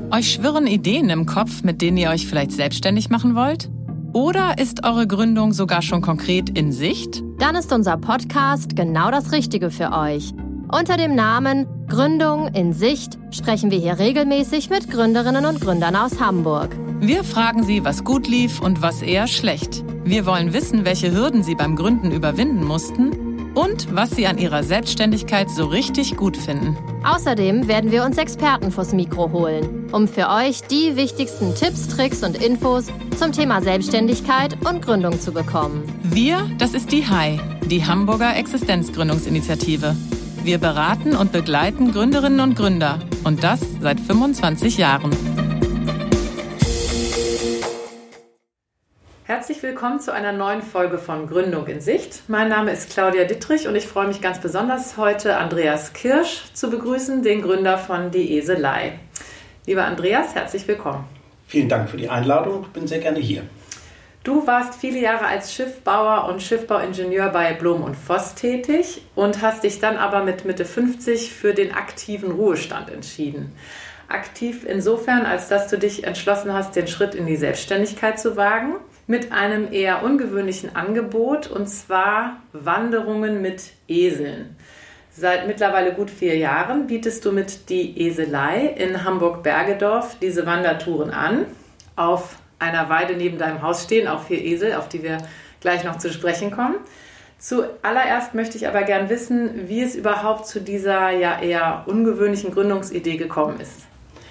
Euch schwirren Ideen im Kopf, mit denen ihr euch vielleicht selbstständig machen wollt? Oder ist eure Gründung sogar schon konkret in Sicht? Dann ist unser Podcast genau das Richtige für euch. Unter dem Namen Gründung in Sicht sprechen wir hier regelmäßig mit Gründerinnen und Gründern aus Hamburg. Wir fragen sie, was gut lief und was eher schlecht. Wir wollen wissen, welche Hürden sie beim Gründen überwinden mussten und was sie an ihrer Selbstständigkeit so richtig gut finden. Außerdem werden wir uns Experten vors Mikro holen, um für euch die wichtigsten Tipps, Tricks und Infos zum Thema Selbstständigkeit und Gründung zu bekommen. Wir, das ist die HI, die Hamburger Existenzgründungsinitiative. Wir beraten und begleiten Gründerinnen und Gründer und das seit 25 Jahren. Herzlich willkommen zu einer neuen Folge von Gründung in Sicht. Mein Name ist Claudia Dittrich und ich freue mich ganz besonders, heute Andreas Kirsch zu begrüßen, den Gründer von Die Eselei. Lieber Andreas, herzlich willkommen. Vielen Dank für die Einladung, ich bin sehr gerne hier. Du warst viele Jahre als Schiffbauer und Schiffbauingenieur bei Blom und Voss tätig und hast dich dann aber mit Mitte 50 für den aktiven Ruhestand entschieden. Aktiv insofern, als dass du dich entschlossen hast, den Schritt in die Selbstständigkeit zu wagen, mit einem eher ungewöhnlichen Angebot, und zwar Wanderungen mit Eseln. Seit mittlerweile gut 4 Jahren bietest du mit Die Eselei in Hamburg-Bergedorf diese Wandertouren an. Auf einer Weide neben deinem Haus stehen auch 4 Esel, auf die wir gleich noch zu sprechen kommen. Zuallererst möchte ich aber gern wissen, wie es überhaupt zu dieser ja eher ungewöhnlichen Gründungsidee gekommen ist.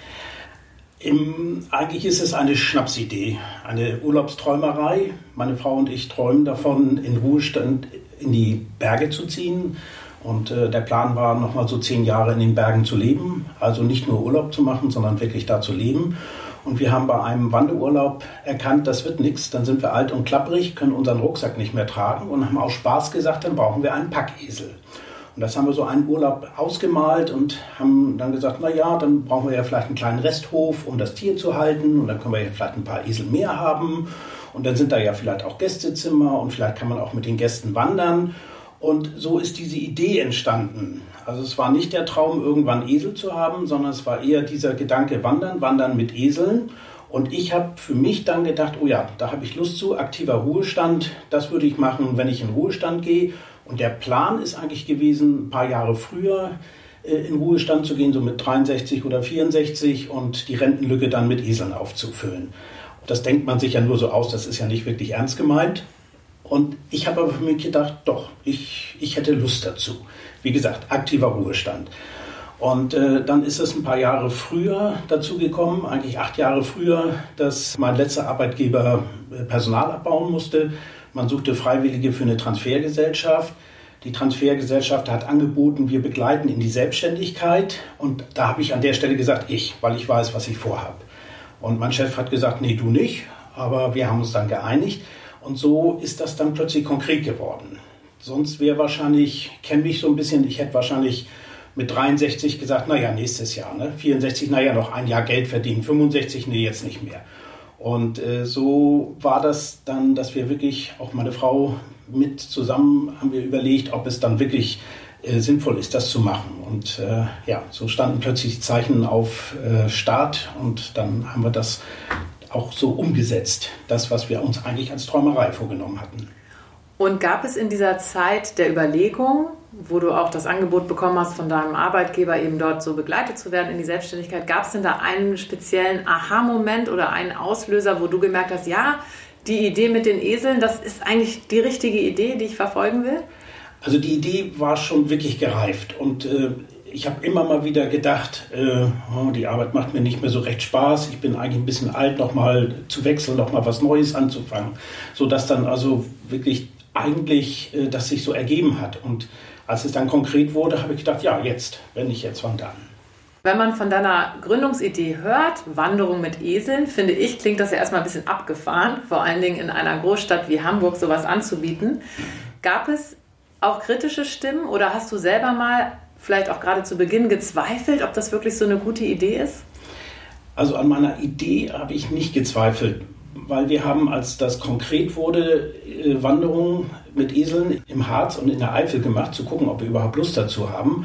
Eigentlich ist es eine Schnapsidee, eine Urlaubsträumerei. Meine Frau und ich träumen davon, in Ruhestand in die Berge zu ziehen. Und der Plan war, nochmal so 10 Jahre in den Bergen zu leben. Also nicht nur Urlaub zu machen, sondern wirklich da zu leben. Und wir haben bei einem Wanderurlaub erkannt, das wird nichts. Dann sind wir alt und klapprig, können unseren Rucksack nicht mehr tragen und haben aus Spaß gesagt, dann brauchen wir einen Packesel. Und das haben wir so einen Urlaub ausgemalt und haben dann gesagt, na ja, dann brauchen wir ja vielleicht einen kleinen Resthof, um das Tier zu halten. Und dann können wir ja vielleicht ein paar Esel mehr haben. Und dann sind da ja vielleicht auch Gästezimmer und vielleicht kann man auch mit den Gästen wandern. Und so ist diese Idee entstanden. Also es war nicht der Traum, irgendwann Esel zu haben, sondern es war eher dieser Gedanke, wandern mit Eseln. Und ich habe für mich dann gedacht, oh ja, da habe ich Lust zu, aktiver Ruhestand, das würde ich machen, wenn ich in Ruhestand gehe. Und der Plan ist eigentlich gewesen, ein paar Jahre früher in Ruhestand zu gehen, so mit 63 oder 64 und die Rentenlücke dann mit Eseln aufzufüllen. Das denkt man sich ja nur so aus, das ist ja nicht wirklich ernst gemeint. Und ich habe aber für mich gedacht, doch, ich hätte Lust dazu. Wie gesagt, aktiver Ruhestand. Und dann ist es ein paar Jahre früher dazu gekommen, eigentlich 8 Jahre früher, dass mein letzter Arbeitgeber Personal abbauen musste. Man suchte Freiwillige für eine Transfergesellschaft. Die Transfergesellschaft hat angeboten, wir begleiten in die Selbstständigkeit. Und da habe ich an der Stelle gesagt, weil ich weiß, was ich vorhabe. Und mein Chef hat gesagt, nee, du nicht. Aber wir haben uns dann geeinigt. Und so ist das dann plötzlich konkret geworden. Sonst wäre wahrscheinlich, kenne mich so ein bisschen, ich hätte wahrscheinlich mit 63 gesagt, naja, nächstes Jahr. 64, naja, noch ein Jahr Geld verdienen. 65, nee, jetzt nicht mehr. Und so war das dann, dass wir wirklich, auch meine Frau mit zusammen, haben wir überlegt, ob es dann wirklich sinnvoll ist, das zu machen. Und so standen plötzlich die Zeichen auf Start und dann haben wir das auch so umgesetzt, das, was wir uns eigentlich als Träumerei vorgenommen hatten. Und gab es in dieser Zeit der Überlegung, wo du auch das Angebot bekommen hast, von deinem Arbeitgeber eben dort so begleitet zu werden in die Selbstständigkeit, gab es denn da einen speziellen Aha-Moment oder einen Auslöser, wo du gemerkt hast, ja, die Idee mit den Eseln, das ist eigentlich die richtige Idee, die ich verfolgen will? Also die Idee war schon wirklich gereift und ich habe immer mal wieder gedacht, die Arbeit macht mir nicht mehr so recht Spaß. Ich bin eigentlich ein bisschen alt, nochmal zu wechseln, nochmal was Neues anzufangen. Sodass dann also wirklich eigentlich das sich so ergeben hat. Und als es dann konkret wurde, habe ich gedacht, ja, jetzt, wenn nicht jetzt, wann dann? Wenn man von deiner Gründungsidee hört, Wanderung mit Eseln, finde ich, klingt das ja erstmal ein bisschen abgefahren, vor allen Dingen in einer Großstadt wie Hamburg sowas anzubieten. Gab es auch kritische Stimmen oder hast du selber mal vielleicht auch gerade zu Beginn gezweifelt, ob das wirklich so eine gute Idee ist? Also an meiner Idee habe ich nicht gezweifelt, weil wir haben, als das konkret wurde, Wanderungen mit Eseln im Harz und in der Eifel gemacht, zu gucken, ob wir überhaupt Lust dazu haben.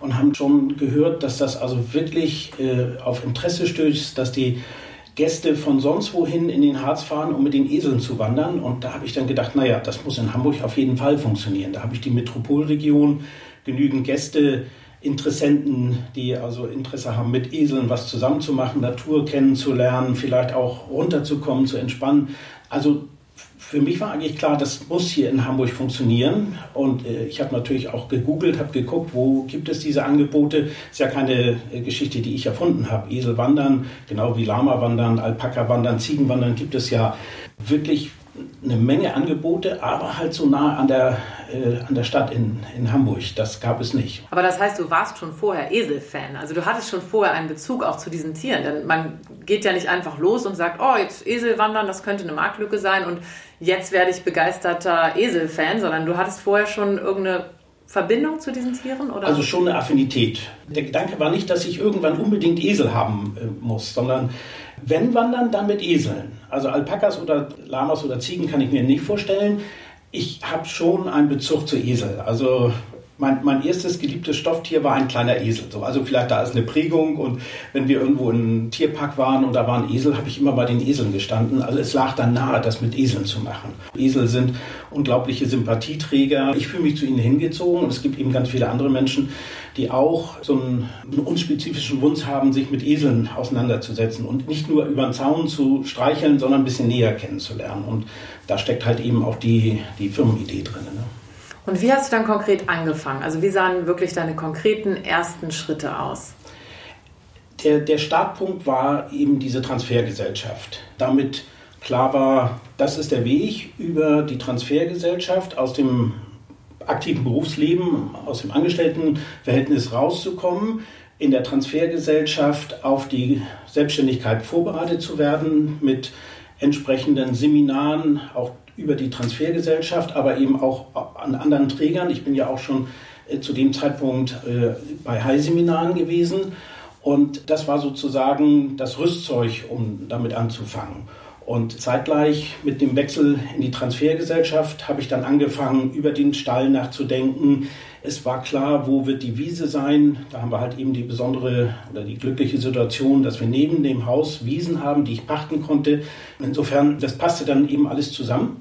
und haben schon gehört, dass das also wirklich auf Interesse stößt, dass die Gäste von sonst wohin in den Harz fahren, um mit den Eseln zu wandern. Und da habe ich dann gedacht, naja, das muss in Hamburg auf jeden Fall funktionieren. Da habe ich die Metropolregion, genügend Gäste, Interessenten, die also Interesse haben, mit Eseln was zusammenzumachen, Natur kennenzulernen, vielleicht auch runterzukommen, zu entspannen. Also für mich war eigentlich klar, das muss hier in Hamburg funktionieren. Und ich habe natürlich auch gegoogelt, habe geguckt, wo gibt es diese Angebote. Ist ja keine Geschichte, die ich erfunden habe. Esel wandern, genau wie Lama wandern, Alpaka wandern, Ziegen wandern, gibt es ja wirklich eine Menge Angebote, aber halt so nah an der Stadt in Hamburg. Das gab es nicht. Aber das heißt, du warst schon vorher Esel-Fan. Also du hattest schon vorher einen Bezug auch zu diesen Tieren. Denn man geht ja nicht einfach los und sagt, oh, jetzt Esel wandern, das könnte eine Marktlücke sein und jetzt werde ich begeisterter Esel-Fan, sondern du hattest vorher schon irgendeine Verbindung zu diesen Tieren? Oder? Also schon eine Affinität. Der Gedanke war nicht, dass ich irgendwann unbedingt Esel haben muss, sondern wenn wandern, dann mit Eseln. Also Alpakas oder Lamas oder Ziegen kann ich mir nicht vorstellen. Ich habe schon einen Bezug zu Esel. Also mein erstes geliebtes Stofftier war ein kleiner Esel. So, also vielleicht da ist eine Prägung und wenn wir irgendwo in einem Tierpark waren und da waren Esel, habe ich immer bei den Eseln gestanden. Also es lag dann nahe, das mit Eseln zu machen. Esel sind unglaubliche Sympathieträger. Ich fühle mich zu ihnen hingezogen und es gibt eben ganz viele andere Menschen, die auch so einen unspezifischen Wunsch haben, sich mit Eseln auseinanderzusetzen und nicht nur über den Zaun zu streicheln, sondern ein bisschen näher kennenzulernen. Und da steckt halt eben auch die Firmenidee drin. Ne? Und wie hast du dann konkret angefangen? Also wie sahen wirklich deine konkreten ersten Schritte aus? Der Startpunkt war eben diese Transfergesellschaft. Damit klar war, das ist der Weg, über die Transfergesellschaft aus dem aktiven Berufsleben, aus dem Angestelltenverhältnis rauszukommen, in der Transfergesellschaft auf die Selbstständigkeit vorbereitet zu werden mit entsprechenden Seminaren, auch über die Transfergesellschaft, aber eben auch an anderen Trägern. Ich bin ja auch schon zu dem Zeitpunkt bei High-Seminaren gewesen und das war sozusagen das Rüstzeug, um damit anzufangen. Und zeitgleich mit dem Wechsel in die Transfergesellschaft habe ich dann angefangen, über den Stall nachzudenken. Es war klar, wo wird die Wiese sein. Da haben wir halt eben die besondere oder die glückliche Situation, dass wir neben dem Haus Wiesen haben, die ich pachten konnte. Insofern, das passte dann eben alles zusammen.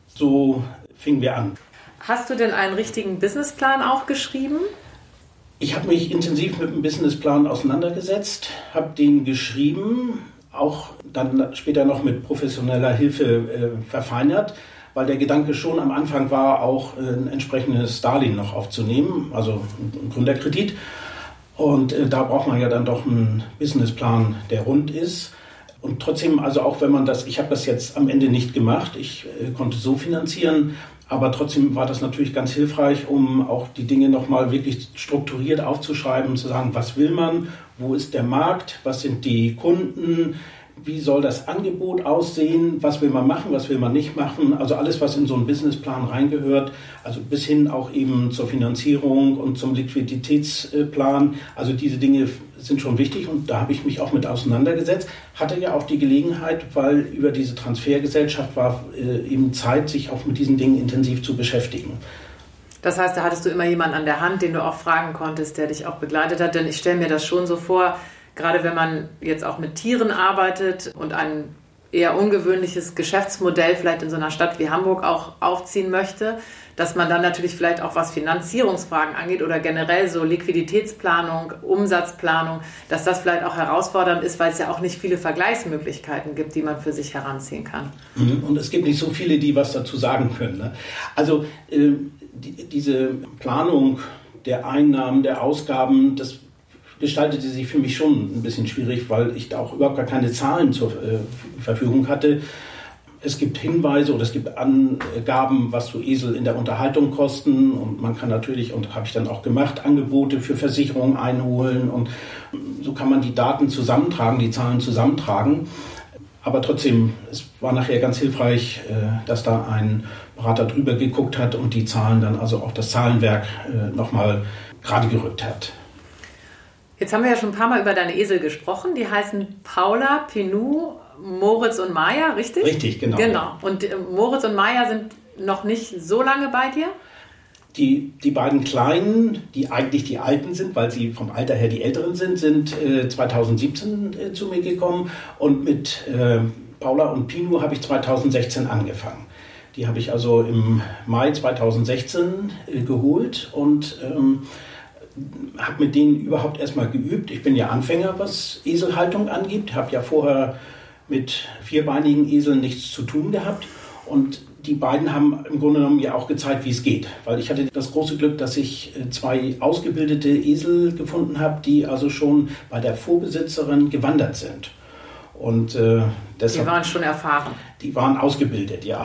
So fingen wir an. Hast du denn einen richtigen Businessplan auch geschrieben? Ich habe mich intensiv mit dem Businessplan auseinandergesetzt, habe den geschrieben, auch dann später noch mit professioneller Hilfe verfeinert, weil der Gedanke schon am Anfang war, auch ein entsprechendes Darlehen noch aufzunehmen, also einen Gründerkredit. Und da braucht man ja dann doch einen Businessplan, der rund ist. Und trotzdem, also auch wenn man das, ich habe das jetzt am Ende nicht gemacht, ich konnte so finanzieren, aber trotzdem war das natürlich ganz hilfreich, um auch die Dinge nochmal wirklich strukturiert aufzuschreiben, zu sagen, was will man, wo ist der Markt, was sind die Kunden, wie soll das Angebot aussehen, was will man machen, was will man nicht machen, also alles, was in so einen Businessplan reingehört, also bis hin auch eben zur Finanzierung und zum Liquiditätsplan, also diese Dinge sind schon wichtig und da habe ich mich auch mit auseinandergesetzt, hatte ja auch die Gelegenheit, weil über diese Transfergesellschaft war eben Zeit, sich auch mit diesen Dingen intensiv zu beschäftigen. Das heißt, da hattest du immer jemanden an der Hand, den du auch fragen konntest, der dich auch begleitet hat, denn ich stelle mir das schon so vor, gerade wenn man jetzt auch mit Tieren arbeitet und ein eher ungewöhnliches Geschäftsmodell vielleicht in so einer Stadt wie Hamburg auch aufziehen möchte, dass man dann natürlich vielleicht auch was Finanzierungsfragen angeht oder generell so Liquiditätsplanung, Umsatzplanung, dass das vielleicht auch herausfordernd ist, weil es ja auch nicht viele Vergleichsmöglichkeiten gibt, die man für sich heranziehen kann. Und es gibt nicht so viele, die was dazu sagen können. Ne? Also diese Planung der Einnahmen, der Ausgaben, das gestaltete sich für mich schon ein bisschen schwierig, weil ich da auch überhaupt gar keine Zahlen zur Verfügung hatte. Es gibt Hinweise oder es gibt Angaben, was so Esel in der Unterhaltung kosten und man kann natürlich, und habe ich dann auch gemacht, Angebote für Versicherungen einholen und so kann man die Daten zusammentragen, die Zahlen zusammentragen. Aber trotzdem, es war nachher ganz hilfreich, dass da ein Berater drüber geguckt hat und die Zahlen dann, also auch das Zahlenwerk nochmal gerade gerückt hat. Jetzt haben wir ja schon ein paar Mal über deine Esel gesprochen. Die heißen Paula, Pinou, Moritz und Maya, richtig? Richtig, genau. Genau. Und Moritz und Maya sind noch nicht so lange bei dir? Die beiden Kleinen, die eigentlich die Alten sind, weil sie vom Alter her die Älteren sind 2017 zu mir gekommen. Und mit Paula und Pino habe ich 2016 angefangen. Die habe ich also im Mai 2016 geholt und habe mit denen überhaupt erstmal geübt. Ich bin ja Anfänger, was Eselhaltung angeht. Habe ja vorher mit vierbeinigen Eseln nichts zu tun gehabt. Und die beiden haben im Grunde genommen ja auch gezeigt, wie es geht. Weil ich hatte das große Glück, dass ich 2 ausgebildete Esel gefunden habe, die also schon bei der Vorbesitzerin gewandert sind. Und deshalb, die waren schon erfahren? Die waren ausgebildet, ja.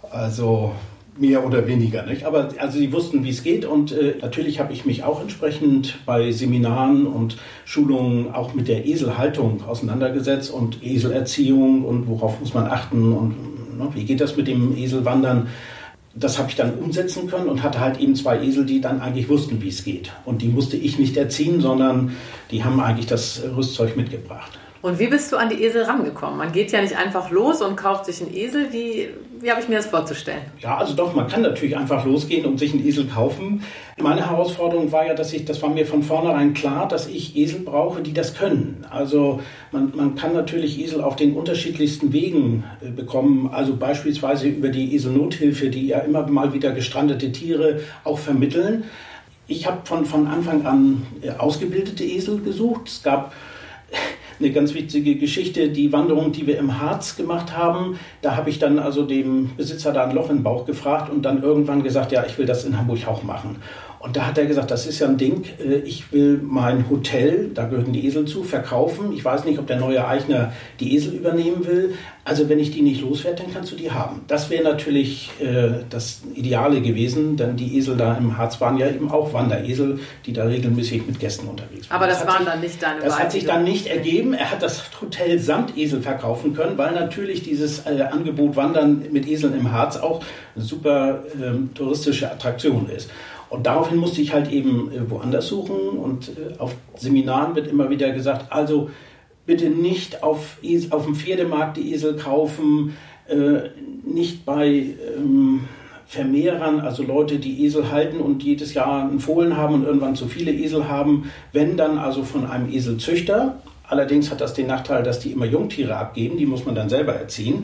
Also mehr oder weniger, nicht? Aber also sie wussten, wie es geht. Und natürlich habe ich mich auch entsprechend bei Seminaren und Schulungen auch mit der Eselhaltung auseinandergesetzt und Eselerziehung und worauf muss man achten und wie geht das mit dem Eselwandern. Das habe ich dann umsetzen können und hatte halt eben 2 Esel, die dann eigentlich wussten, wie es geht. Und die musste ich nicht erziehen, sondern die haben eigentlich das Rüstzeug mitgebracht. Und wie bist du an die Esel rangekommen? Man geht ja nicht einfach los und kauft sich einen Esel. Wie habe ich mir das vorzustellen? Ja, also doch, man kann natürlich einfach losgehen und sich einen Esel kaufen. Meine Herausforderung war ja, das war mir von vornherein klar, dass ich Esel brauche, die das können. Also man kann natürlich Esel auf den unterschiedlichsten Wegen bekommen. Also beispielsweise über die Eselnothilfe, die ja immer mal wieder gestrandete Tiere auch vermitteln. Ich habe von Anfang an ausgebildete Esel gesucht. Es gab eine ganz witzige Geschichte, die Wanderung, die wir im Harz gemacht haben. Da habe ich dann also dem Besitzer da ein Loch im Bauch gefragt und dann irgendwann gesagt, ja, ich will das in Hamburg auch machen. Und da hat er gesagt, das ist ja ein Ding, ich will mein Hotel, da gehören die Esel zu, verkaufen. Ich weiß nicht, ob der neue Eigner die Esel übernehmen will. Also wenn ich die nicht loswerde, dann kannst du die haben. Das wäre natürlich das Ideale gewesen, denn die Esel da im Harz waren ja eben auch Wanderesel, die da regelmäßig mit Gästen unterwegs waren. Aber das waren dann nicht deine Wahl. Das hat sich dann nicht ergeben. Er hat das Hotel samt Esel verkaufen können, weil natürlich dieses Angebot Wandern mit Eseln im Harz auch eine super touristische Attraktion ist. Und daraufhin musste ich halt eben woanders suchen und auf Seminaren wird immer wieder gesagt, also bitte nicht auf dem Pferdemarkt die Esel kaufen, nicht bei Vermehrern, also Leute, die Esel halten und jedes Jahr einen Fohlen haben und irgendwann zu viele Esel haben, wenn dann also von einem Eselzüchter. Allerdings hat das den Nachteil, dass die immer Jungtiere abgeben, die muss man dann selber erziehen.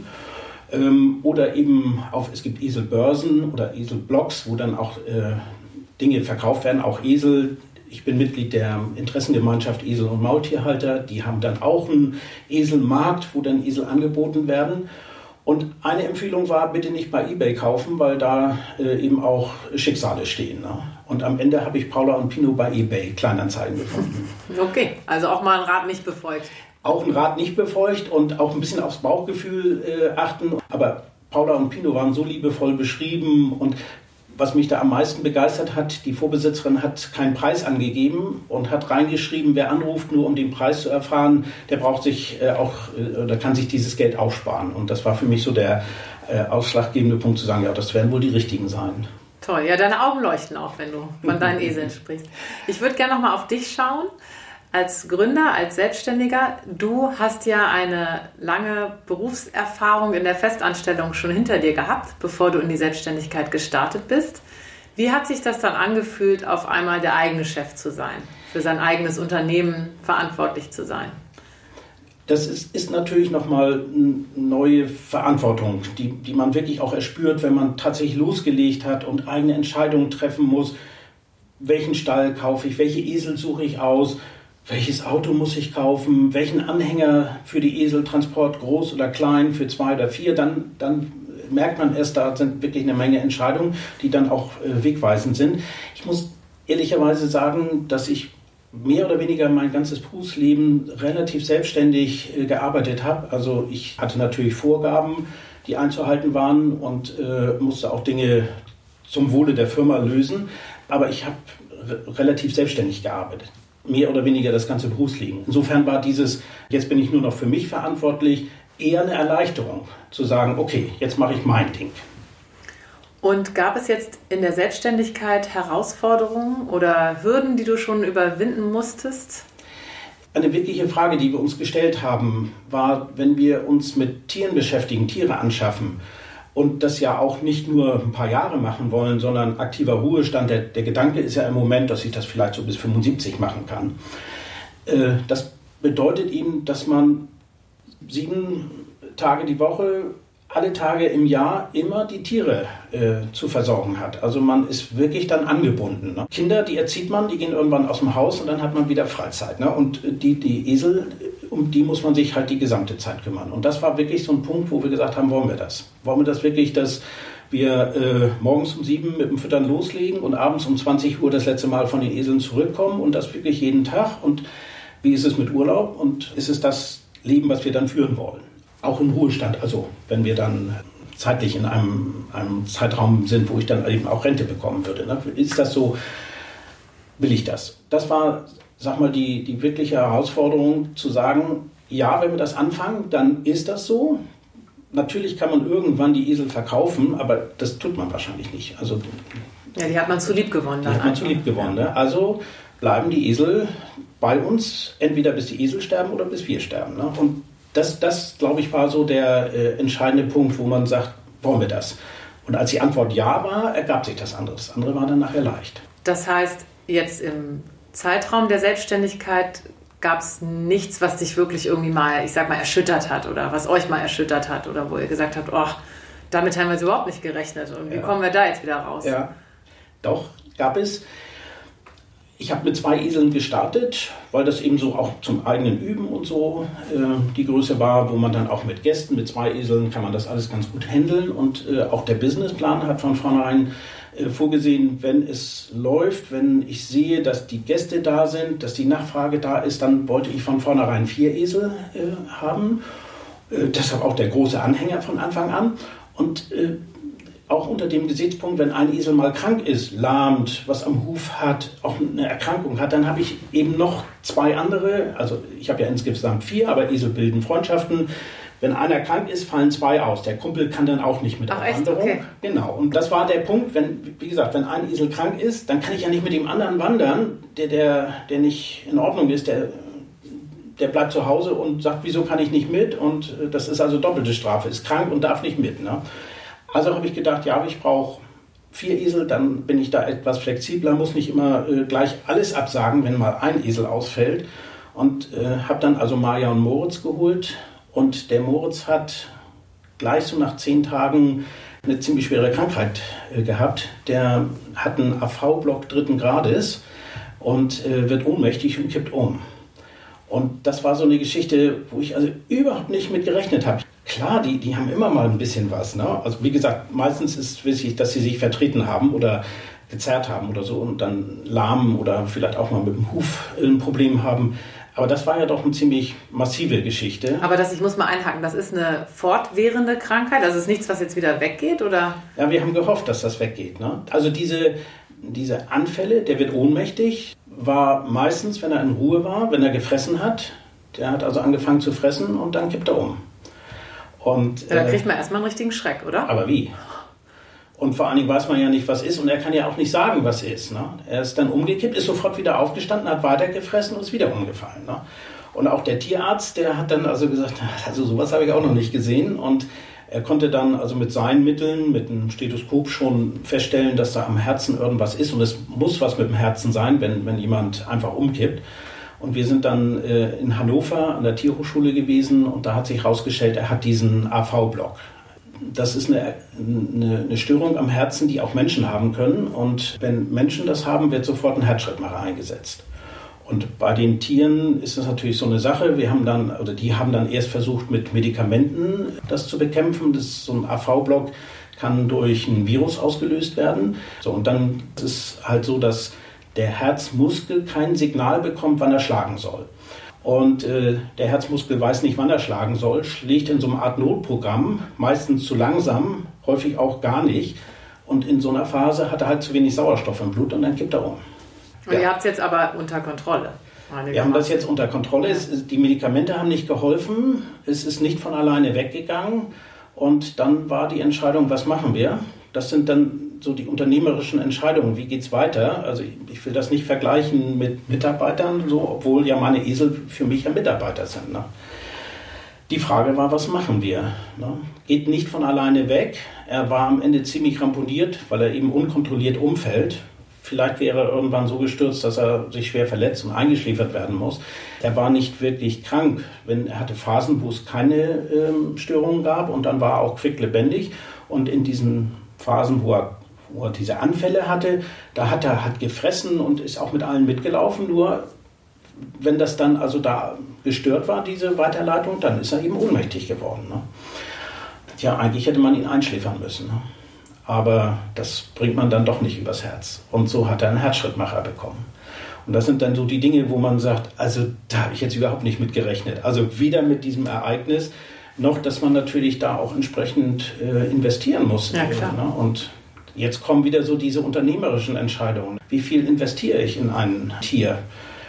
Oder eben es gibt Eselbörsen oder Eselblocks, wo dann auch Dinge verkauft werden, auch Esel. Ich bin Mitglied der Interessengemeinschaft Esel- und Maultierhalter. Die haben dann auch einen Eselmarkt, wo dann Esel angeboten werden. Und eine Empfehlung war, bitte nicht bei eBay kaufen, weil da eben auch Schicksale stehen. Ne? Und am Ende habe ich Paula und Pino bei eBay Kleinanzeigen gefunden. Okay, also auch mal ein Rat nicht befolgt. Auch ein Rat nicht befolgt und auch ein bisschen aufs Bauchgefühl achten. Aber Paula und Pino waren so liebevoll beschrieben und was mich da am meisten begeistert hat, die Vorbesitzerin hat keinen Preis angegeben und hat reingeschrieben, wer anruft, nur um den Preis zu erfahren, der braucht sich oder kann sich dieses Geld auch sparen. Und das war für mich so der ausschlaggebende Punkt zu sagen, ja, das werden wohl die richtigen sein. Toll, ja, deine Augen leuchten auch, wenn du von deinen Eseln sprichst. Ich würde gerne noch mal auf dich schauen. Als Gründer, als Selbstständiger, du hast ja eine lange Berufserfahrung in der Festanstellung schon hinter dir gehabt, bevor du in die Selbstständigkeit gestartet bist. Wie hat sich das dann angefühlt, auf einmal der eigene Chef zu sein, für sein eigenes Unternehmen verantwortlich zu sein? Das ist natürlich nochmal eine neue Verantwortung, die man wirklich auch erspürt, wenn man tatsächlich losgelegt hat und eigene Entscheidungen treffen muss. Welchen Stall kaufe ich, welche Esel suche ich aus? Welches Auto muss ich kaufen? Welchen Anhänger für die Eseltransport, groß oder klein, für 2 oder 4? Dann merkt man erst, da sind wirklich eine Menge Entscheidungen, die dann auch wegweisend sind. Ich muss ehrlicherweise sagen, dass ich mehr oder weniger mein ganzes Berufsleben relativ selbstständig gearbeitet habe. Also ich hatte natürlich Vorgaben, die einzuhalten waren und musste auch Dinge zum Wohle der Firma lösen. Aber ich habe relativ selbstständig gearbeitet. Mehr oder weniger das ganze Berufsleben. Insofern war dieses, jetzt bin ich nur noch für mich verantwortlich, eher eine Erleichterung, zu sagen, okay, jetzt mache ich mein Ding. Und gab es jetzt in der Selbstständigkeit Herausforderungen oder Hürden, die du schon überwinden musstest? Eine wirkliche Frage, die wir uns gestellt haben, war, wenn wir uns mit Tieren beschäftigen, Tiere anschaffen, und das ja auch nicht nur ein paar Jahre machen wollen, sondern aktiver Ruhestand. Der Gedanke ist ja im Moment, dass ich das vielleicht so bis 75 machen kann. Das bedeutet eben, dass man 7 Tage die Woche, alle Tage im Jahr immer die Tiere zu versorgen hat. Also man ist wirklich dann angebunden. Ne? Kinder, die erzieht man, die gehen irgendwann aus dem Haus und dann hat man wieder Freizeit. Ne? Und die Esel, um die muss man sich halt die gesamte Zeit kümmern. Und das war wirklich so ein Punkt, wo wir gesagt haben, wollen wir das? Wollen wir das wirklich, dass wir morgens um 7 mit dem Füttern loslegen und abends um 20 Uhr das letzte Mal von den Eseln zurückkommen und das wirklich jeden Tag? Und wie ist es mit Urlaub? Und ist es das Leben, was wir dann führen wollen? Auch im Ruhestand, also wenn wir dann zeitlich in einem Zeitraum sind, wo ich dann eben auch Rente bekommen würde. Ne? Ist das so, will ich das? Das war, sag mal, die wirkliche Herausforderung, zu sagen, ja, wenn wir das anfangen, dann ist das so. Natürlich kann man irgendwann die Esel verkaufen, aber das tut man wahrscheinlich nicht. Also, ja, die hat man zu lieb gewonnen. Die hat man zu lieb gewonnen. Ne? Also bleiben die Esel bei uns, entweder bis die Esel sterben oder bis wir sterben. Ne? Und das, glaube ich, war so der entscheidende Punkt, wo man sagt, wollen wir das? Und als die Antwort ja war, ergab sich das andere. Das andere war dann nachher leicht. Das heißt, jetzt im Zeitraum der Selbstständigkeit gab es nichts, was dich wirklich irgendwie mal, ich sag mal, erschüttert hat oder was euch mal erschüttert hat oder wo ihr gesagt habt, oh, damit haben wir jetzt überhaupt nicht gerechnet und wie kommen wir da jetzt wieder raus? Ja, doch, gab es. Ich habe mit 2 Eseln gestartet, weil das eben so auch zum eigenen Üben und so die Größe war, wo man dann auch mit Gästen, mit 2 Eseln kann man das alles ganz gut handeln und auch der Businessplan hat von vornherein vorgesehen, wenn es läuft, wenn ich sehe, dass die Gäste da sind, dass die Nachfrage da ist, dann wollte ich von vornherein 4 Esel haben. Deshalb auch der große Anhänger von Anfang an und auch unter dem Gesichtspunkt, wenn ein Esel mal krank ist, lahmt, was am Huf hat, auch eine Erkrankung hat, dann habe ich eben noch 2 andere, also ich habe ja insgesamt 4, aber Esel bilden Freundschaften. Wenn einer krank ist, fallen 2 aus. Der Kumpel kann dann auch nicht mit der Wanderung. Okay. Genau, und das war der Punkt, wie gesagt, wenn ein Esel krank ist, dann kann ich ja nicht mit dem anderen wandern, der nicht in Ordnung ist, der bleibt zu Hause und sagt, wieso kann ich nicht mit? Und das ist also doppelte Strafe, ist krank und darf nicht mit. Ne? Also habe ich gedacht, ja, ich brauche 4 Esel, dann bin ich da etwas flexibler, muss nicht immer gleich alles absagen, wenn mal ein Esel ausfällt. Und habe dann also Maja und Moritz geholt. Und der Moritz hat gleich so nach 10 Tagen eine ziemlich schwere Krankheit gehabt. Der hat einen AV-Block 3. Grades und wird ohnmächtig und kippt um. Und das war so eine Geschichte, wo ich also überhaupt nicht mit gerechnet habe. Klar, die haben immer mal ein bisschen was. Ne? Also wie gesagt, meistens ist es wichtig, dass sie sich vertreten haben oder gezerrt haben oder so und dann lahmen oder vielleicht auch mal mit dem Huf ein Problem haben. Aber das war ja doch eine ziemlich massive Geschichte. Aber ich muss mal einhaken, das ist eine fortwährende Krankheit? Also ist nichts, was jetzt wieder weggeht? Oder? Ja, wir haben gehofft, dass das weggeht. Ne? Also diese Anfälle, der wird ohnmächtig, war meistens, wenn er in Ruhe war, wenn er gefressen hat. Der hat also angefangen zu fressen und dann kippt er um. Und, ja, da kriegt man erstmal einen richtigen Schreck, oder? Aber wie? Und vor allen Dingen weiß man ja nicht, was ist und er kann ja auch nicht sagen, was ist. Ne? Er ist dann umgekippt, ist sofort wieder aufgestanden, hat weitergefressen und ist wieder umgefallen. Ne? Und auch der Tierarzt, der hat dann also gesagt, also sowas habe ich auch noch nicht gesehen. Und er konnte dann also mit seinen Mitteln, mit einem Stethoskop schon feststellen, dass da am Herzen irgendwas ist. Und es muss was mit dem Herzen sein, wenn jemand einfach umkippt. Und wir sind dann in Hannover an der Tierhochschule gewesen und da hat sich herausgestellt, er hat diesen AV-Block. Das ist eine Störung am Herzen, die auch Menschen haben können. Und wenn Menschen das haben, wird sofort ein Herzschrittmacher eingesetzt. Und bei den Tieren ist das natürlich so eine Sache. Die haben dann erst versucht, mit Medikamenten das zu bekämpfen. So ein AV-Block kann durch ein Virus ausgelöst werden. So, und dann ist es halt so, dass der Herzmuskel kein Signal bekommt, wann er schlagen soll. Und der Herzmuskel weiß nicht, wann er schlagen soll, schlägt in so einer Art Notprogramm, meistens zu langsam, häufig auch gar nicht. Und in so einer Phase hat er halt zu wenig Sauerstoff im Blut und dann kippt er um. Und ihr habt es jetzt aber unter Kontrolle? Wir haben das jetzt unter Kontrolle. Ja. Die Medikamente haben nicht geholfen, es ist nicht von alleine weggegangen. Und dann war die Entscheidung, was machen wir? Das sind dann so die unternehmerischen Entscheidungen, wie geht es weiter? Also ich will das nicht vergleichen mit Mitarbeitern, so, obwohl ja meine Esel für mich ja Mitarbeiter sind. Ne? Die Frage war, was machen wir? Ne? Geht nicht von alleine weg. Er war am Ende ziemlich ramponiert, weil er eben unkontrolliert umfällt. Vielleicht wäre er irgendwann so gestürzt, dass er sich schwer verletzt und eingeschläfert werden muss. Er war nicht wirklich krank. Er hatte Phasen, wo es keine Störungen gab und dann war er auch quicklebendig. Und in diesen Phasen, wo er diese Anfälle hatte, da hat er gefressen und ist auch mit allen mitgelaufen. Nur wenn das dann also da gestört war, diese Weiterleitung, dann ist er eben ohnmächtig geworden. Ne? Tja, eigentlich hätte man ihn einschläfern müssen. Ne? Aber das bringt man dann doch nicht übers Herz. Und so hat er einen Herzschrittmacher bekommen. Und das sind dann so die Dinge, wo man sagt, also da habe ich jetzt überhaupt nicht mit gerechnet. Also weder mit diesem Ereignis, noch dass man natürlich da auch entsprechend investieren muss. Ja, klar. Ne? Und jetzt kommen wieder so diese unternehmerischen Entscheidungen. Wie viel investiere ich in ein Tier,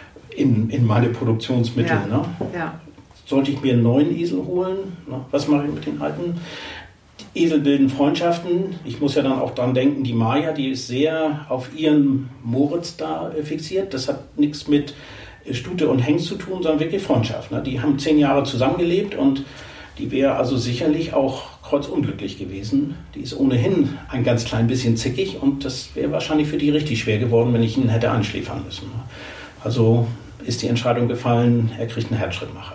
in meine Produktionsmittel? Ja. Ne? Ja. Sollte ich mir einen neuen Esel holen? Ne? Was mache ich mit den alten? Esel bilden Freundschaften. Ich muss ja dann auch dran denken, die Maya, die ist sehr auf ihren Moritz da fixiert. Das hat nichts mit Stute und Hengst zu tun, sondern wirklich Freundschaft. Ne? Die haben 10 Jahre zusammengelebt und die wäre also sicherlich auch kreuzunglücklich gewesen. Die ist ohnehin ein ganz klein bisschen zickig und das wäre wahrscheinlich für die richtig schwer geworden, wenn ich ihn hätte einschläfern müssen. Ne? Also ist die Entscheidung gefallen, er kriegt einen Herzschrittmacher.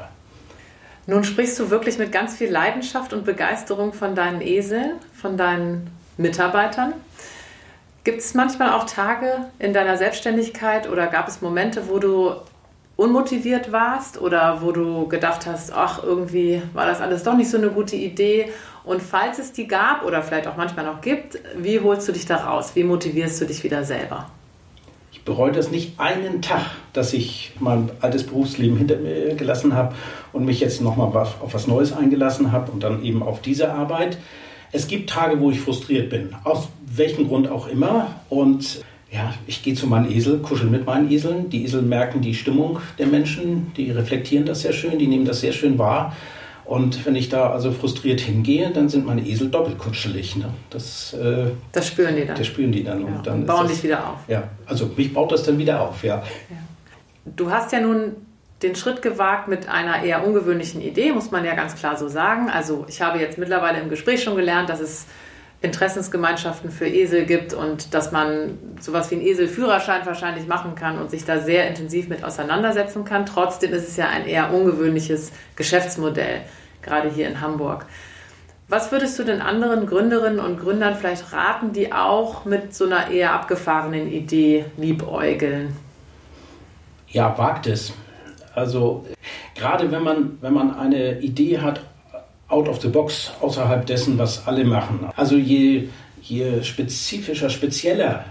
Nun sprichst du wirklich mit ganz viel Leidenschaft und Begeisterung von deinen Eseln, von deinen Mitarbeitern. Gibt es manchmal auch Tage in deiner Selbstständigkeit oder gab es Momente, wo du unmotiviert warst oder wo du gedacht hast, ach, irgendwie war das alles doch nicht so eine gute Idee? Und falls es die gab oder vielleicht auch manchmal noch gibt, wie holst du dich da raus? Wie motivierst du dich wieder selber? Ich bereue das nicht einen Tag, dass ich mein altes Berufsleben hinter mir gelassen habe und mich jetzt nochmal auf was Neues eingelassen habe und dann eben auf diese Arbeit. Es gibt Tage, wo ich frustriert bin, aus welchem Grund auch immer. Und ja, ich gehe zu meinem Esel, kuschel mit meinen Eseln. Die Esel merken die Stimmung der Menschen, die reflektieren das sehr schön, die nehmen das sehr schön wahr. Und wenn ich da also frustriert hingehe, dann sind meine Esel doppelt kuschelig. Ne? Das spüren die dann. Das spüren die dann. Ja, und dann bauen dich wieder auf. Ja, also mich baut das dann wieder auf, ja. Du hast ja nun den Schritt gewagt mit einer eher ungewöhnlichen Idee, muss man ja ganz klar so sagen. Also ich habe jetzt mittlerweile im Gespräch schon gelernt, dass es Interessensgemeinschaften für Esel gibt und dass man sowas wie einen Eselführerschein wahrscheinlich machen kann und sich da sehr intensiv mit auseinandersetzen kann. Trotzdem ist es ja ein eher ungewöhnliches Geschäftsmodell, gerade hier in Hamburg. Was würdest du den anderen Gründerinnen und Gründern vielleicht raten, die auch mit so einer eher abgefahrenen Idee liebäugeln? Ja, wagt es. Also gerade wenn man eine Idee hat, out of the box, außerhalb dessen, was alle machen. Also je spezifischer, spezieller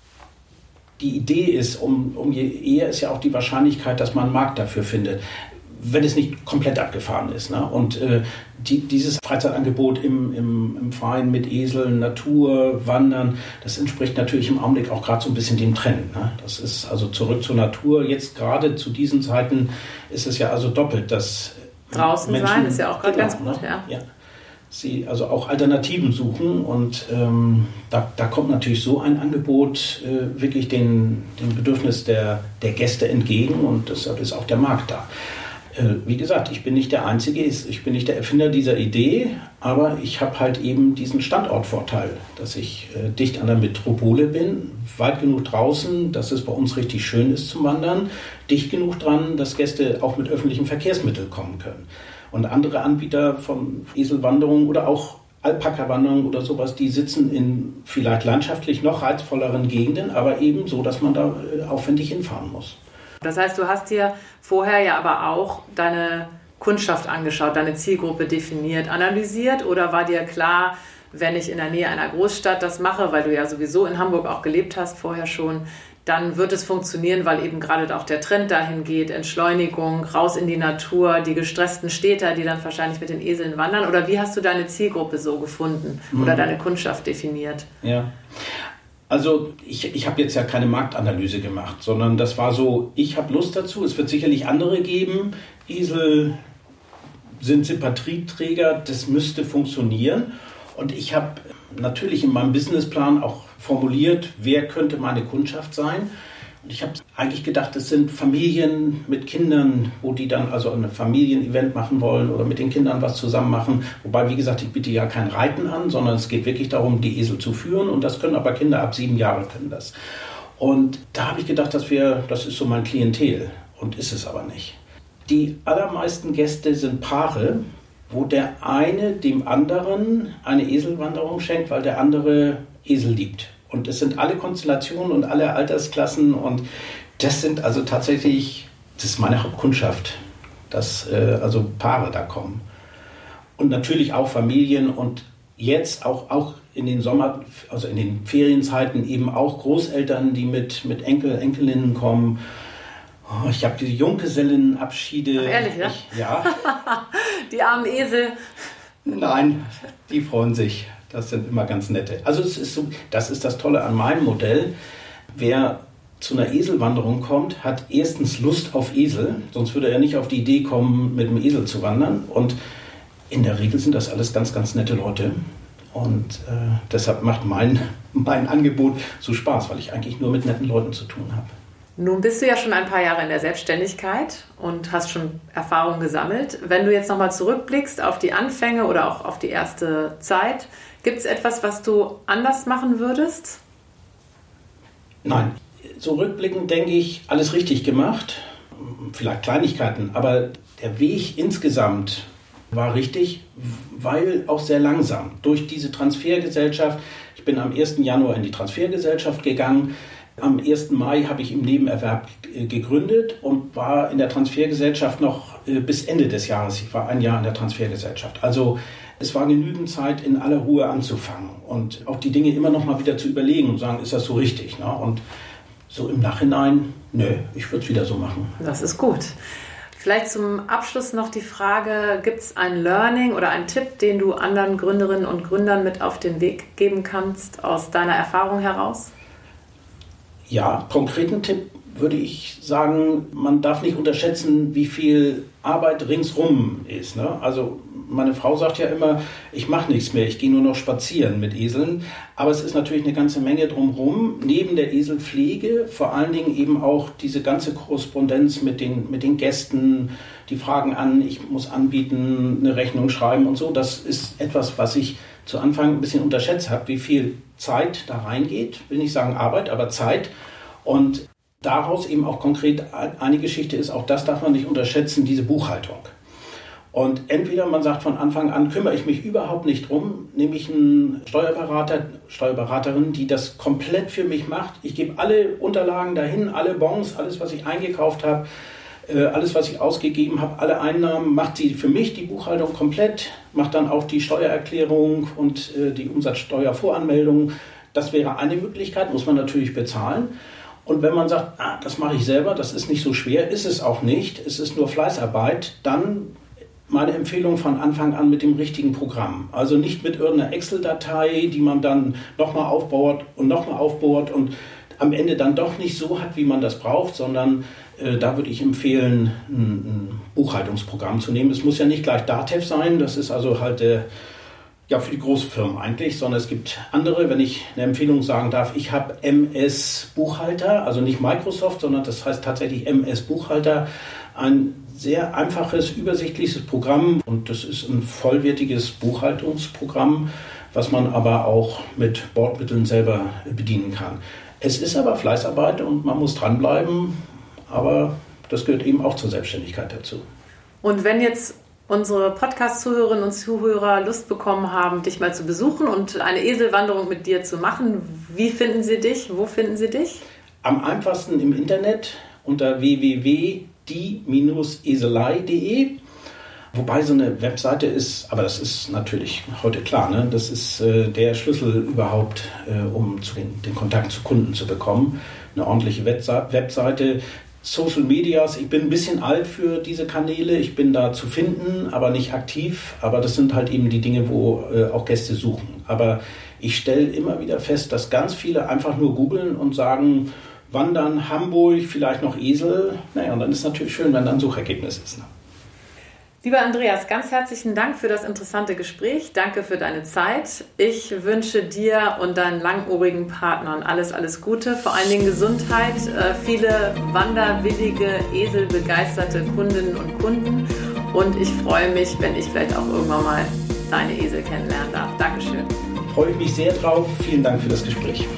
die Idee ist, je eher ist ja auch die Wahrscheinlichkeit, dass man einen Markt dafür findet, wenn es nicht komplett abgefahren ist. Ne? Und dieses Freizeitangebot im Freien mit Eseln, Natur, Wandern, das entspricht natürlich im Augenblick auch gerade so ein bisschen dem Trend. Ne? Das ist also zurück zur Natur. Jetzt gerade zu diesen Zeiten ist es ja also doppelt, dass draußen Menschen, sein ist ja auch gerade ganz gut. Ne? Ja. Sie also auch Alternativen suchen und da kommt natürlich so ein Angebot wirklich dem Bedürfnis der Gäste entgegen und deshalb ist auch der Markt da. Wie gesagt, ich bin nicht der Einzige, ich bin nicht der Erfinder dieser Idee, aber ich habe halt eben diesen Standortvorteil, dass ich dicht an der Metropole bin, weit genug draußen, dass es bei uns richtig schön ist zum Wandern, dicht genug dran, dass Gäste auch mit öffentlichen Verkehrsmitteln kommen können. Und andere Anbieter von Eselwanderungen oder auch Alpaka-Wanderungen oder sowas, die sitzen in vielleicht landschaftlich noch reizvolleren Gegenden, aber eben so, dass man da aufwendig hinfahren muss. Das heißt, du hast dir vorher ja aber auch deine Kundschaft angeschaut, deine Zielgruppe definiert, analysiert oder war dir klar, wenn ich in der Nähe einer Großstadt das mache, weil du ja sowieso in Hamburg auch gelebt hast vorher schon, dann wird es funktionieren, weil eben gerade auch der Trend dahin geht, Entschleunigung, raus in die Natur, die gestressten Städter, die dann wahrscheinlich mit den Eseln wandern? Oder wie hast du deine Zielgruppe so gefunden oder deine Kundschaft definiert? Ja, also ich habe jetzt ja keine Marktanalyse gemacht, sondern das war so, ich habe Lust dazu, es wird sicherlich andere geben, Esel sind Sympathieträger, das müsste funktionieren. Und ich habe natürlich in meinem Businessplan auch formuliert, wer könnte meine Kundschaft sein. Und ich habe eigentlich gedacht, das sind Familien mit Kindern, wo die dann also ein Familienevent machen wollen oder mit den Kindern was zusammen machen. Wobei, wie gesagt, ich biete ja kein Reiten an, sondern es geht wirklich darum, die Esel zu führen. Und das können aber Kinder ab 7 Jahren können das. Und da habe ich gedacht, das ist so mein Klientel. Und ist es aber nicht. Die allermeisten Gäste sind Paare, wo der eine dem anderen eine Eselwanderung schenkt, weil der andere Esel liebt. Und es sind alle Konstellationen und alle Altersklassen und das sind also tatsächlich, das ist meine Hauptkundschaft, dass also Paare da kommen. Und natürlich auch Familien und jetzt auch in den also in den Ferienzeiten eben auch Großeltern, die mit Enkelinnen kommen. Oh, ich habe die Junggesellenabschiede. Ach, ehrlich, ja? Ja. Die armen Esel. Nein, die freuen sich. Das sind immer ganz nette. Also das ist das Tolle an meinem Modell. Wer zu einer Eselwanderung kommt, hat erstens Lust auf Esel, sonst würde er nicht auf die Idee kommen, mit dem Esel zu wandern. Und in der Regel sind das alles ganz, ganz nette Leute. Und deshalb macht mein Angebot so Spaß, weil ich eigentlich nur mit netten Leuten zu tun habe. Nun bist du ja schon ein paar Jahre in der Selbstständigkeit und hast schon Erfahrung gesammelt. Wenn du jetzt nochmal zurückblickst auf die Anfänge oder auch auf die erste Zeit, gibt es etwas, was du anders machen würdest? Nein. So rückblickend denke ich, alles richtig gemacht. Vielleicht Kleinigkeiten, aber der Weg insgesamt war richtig, weil auch sehr langsam. Durch diese Transfergesellschaft, ich bin am 1. Januar in die Transfergesellschaft gegangen, am 1. Mai habe ich im Nebenerwerb gegründet und war in der Transfergesellschaft noch bis Ende des Jahres. Ich war 1 Jahr in der Transfergesellschaft. Also es war genügend Zeit, in aller Ruhe anzufangen und auch die Dinge immer noch mal wieder zu überlegen und sagen, ist das so richtig? Ne? Und so im Nachhinein, ich würde es wieder so machen. Das ist gut. Vielleicht zum Abschluss noch die Frage, gibt es ein Learning oder einen Tipp, den du anderen Gründerinnen und Gründern mit auf den Weg geben kannst, aus deiner Erfahrung heraus? Ja, konkreten Tipp würde ich sagen, man darf nicht unterschätzen, wie viel Arbeit ringsrum ist. Ne? Also meine Frau sagt ja immer, ich mache nichts mehr, ich gehe nur noch spazieren mit Eseln. Aber es ist natürlich eine ganze Menge drumherum. Neben der Eselpflege vor allen Dingen eben auch diese ganze Korrespondenz mit den Gästen, die fragen an, ich muss anbieten, eine Rechnung schreiben und so. Das ist etwas, was ich zu Anfang ein bisschen unterschätzt habe, wie viel Zeit da reingeht. Will nicht sagen Arbeit, aber Zeit. Und daraus eben auch konkret eine Geschichte ist, auch das darf man nicht unterschätzen, diese Buchhaltung. Und entweder man sagt von Anfang an, kümmere ich mich überhaupt nicht drum, nehme ich einen Steuerberater, Steuerberaterin, die das komplett für mich macht. Ich gebe alle Unterlagen dahin, alle Bons, alles, was ich eingekauft habe, alles, was ich ausgegeben habe, alle Einnahmen, macht sie für mich die Buchhaltung komplett, macht dann auch die Steuererklärung und die Umsatzsteuervoranmeldung. Das wäre eine Möglichkeit, muss man natürlich bezahlen. Und wenn man sagt, das mache ich selber, das ist nicht so schwer, ist es auch nicht, es ist nur Fleißarbeit, dann meine Empfehlung von Anfang an mit dem richtigen Programm. Also nicht mit irgendeiner Excel-Datei, die man dann nochmal aufbaut und am Ende dann doch nicht so hat, wie man das braucht, sondern da würde ich empfehlen, ein Buchhaltungsprogramm zu nehmen. Es muss ja nicht gleich Datev sein, das ist also halt für die Großfirmen eigentlich, sondern es gibt andere, wenn ich eine Empfehlung sagen darf, ich habe MS Buchhalter, also nicht Microsoft, sondern das heißt tatsächlich MS Buchhalter, ein sehr einfaches, übersichtliches Programm und das ist ein vollwertiges Buchhaltungsprogramm, was man aber auch mit Bordmitteln selber bedienen kann. Es ist aber Fleißarbeit und man muss dranbleiben, aber das gehört eben auch zur Selbstständigkeit dazu. Und wenn jetzt unsere Podcast-Zuhörerinnen und Zuhörer Lust bekommen haben, dich mal zu besuchen und eine Eselwanderung mit dir zu machen, wie finden sie dich? Wo finden sie dich? Am einfachsten im Internet unter www.die-eselei.de. Wobei so eine Webseite ist, aber das ist natürlich heute klar, ne? Das ist der Schlüssel überhaupt, um den Kontakt zu Kunden zu bekommen. Eine ordentliche Webseite. Social Medias, ich bin ein bisschen alt für diese Kanäle, ich bin da zu finden, aber nicht aktiv, aber das sind halt eben die Dinge, wo auch Gäste suchen. Aber ich stelle immer wieder fest, dass ganz viele einfach nur googeln und sagen, Wandern, Hamburg, vielleicht noch Esel. Naja, und dann ist es natürlich schön, wenn da ein Suchergebnis ist. Ne? Lieber Andreas, ganz herzlichen Dank für das interessante Gespräch. Danke für deine Zeit. Ich wünsche dir und deinen langohrigen Partnern alles Gute, vor allen Dingen Gesundheit, viele wanderwillige, eselbegeisterte Kundinnen und Kunden. Und ich freue mich, wenn ich vielleicht auch irgendwann mal deine Esel kennenlernen darf. Dankeschön. Freue ich mich sehr drauf. Vielen Dank für das Gespräch.